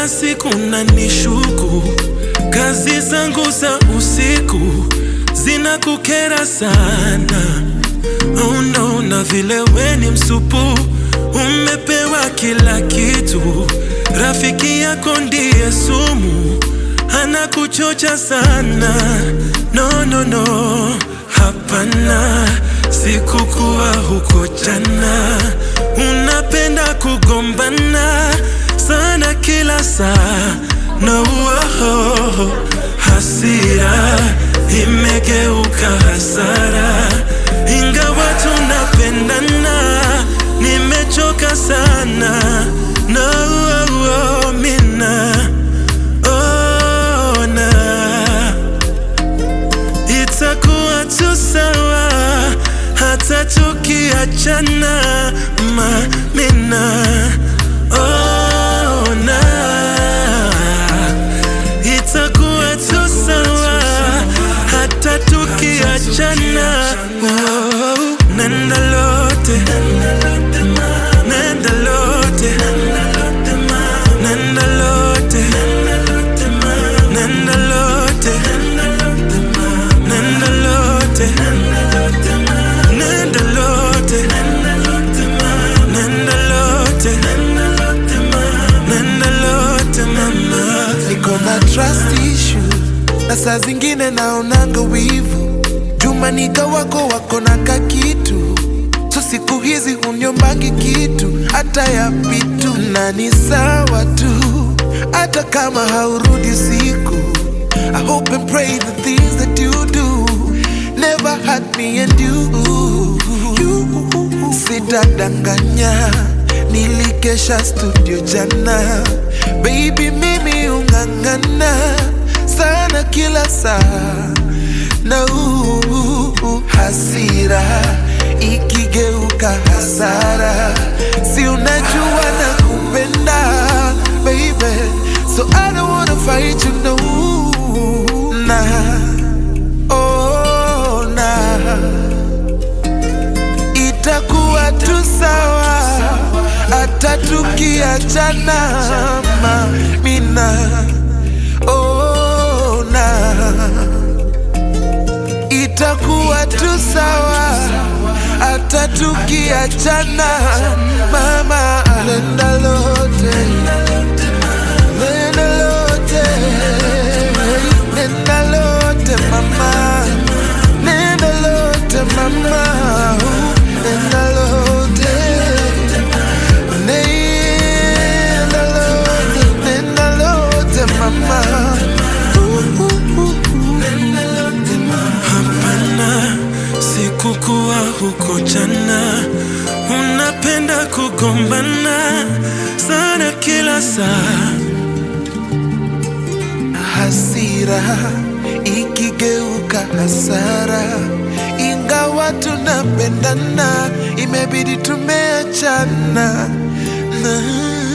kila siku unanishuku, kazi zangu za usiku zinakukera sana. Oh no, na vile we ni msupu, umepewa kila kitu. Rafiki yako ndiye sumu, anakuchocha sana. No, no, no, hapana, sikukuwa huko jana. Unapenda kugombana sana kila saa. No, oh, hasira imegeuka hasara. Ingawa tunapendana, nimechoka sana. No, oh, mina ona itakuwa tu sawa hata tukiachana, mina ona itakuwa tu sawa hata tukiachana. Nenda lote, nenda lote, nenda lote, nenda lote, nenda lote, nenda lote, nenda lote, nenda lote mama. Niko na trust issue na saa zingine naonanga wivu. Jumanika wako na kakitu, so siku hizi uniombangi kitu hata ya pitu. Na ni sawa tu hata kama haurudi siku. I hope and pray the things that you do never hurt me and you. Sitadanganya, nilikesha studio jana. Baby mimi ungangana sana kila saa. Na hasira ikigeuka hasara. Si unajua na kupenda baby, so I don't wanna fight you no. Na oh na itakuwa tu sawa hata tukiachana, mina oh na itakuwa tu sawa hata tukiachana, mama. Nenda lote, nenda lote, nenda lote mama, nenda lote mama, nenda lote, nenda lote, nenda lote mama. Hapana, sikukuwa huko jana. Unapenda kugombana sana kila saa. Hasira ikigeuka hasara. Ingawa tunapendana, imebidi tumeachana.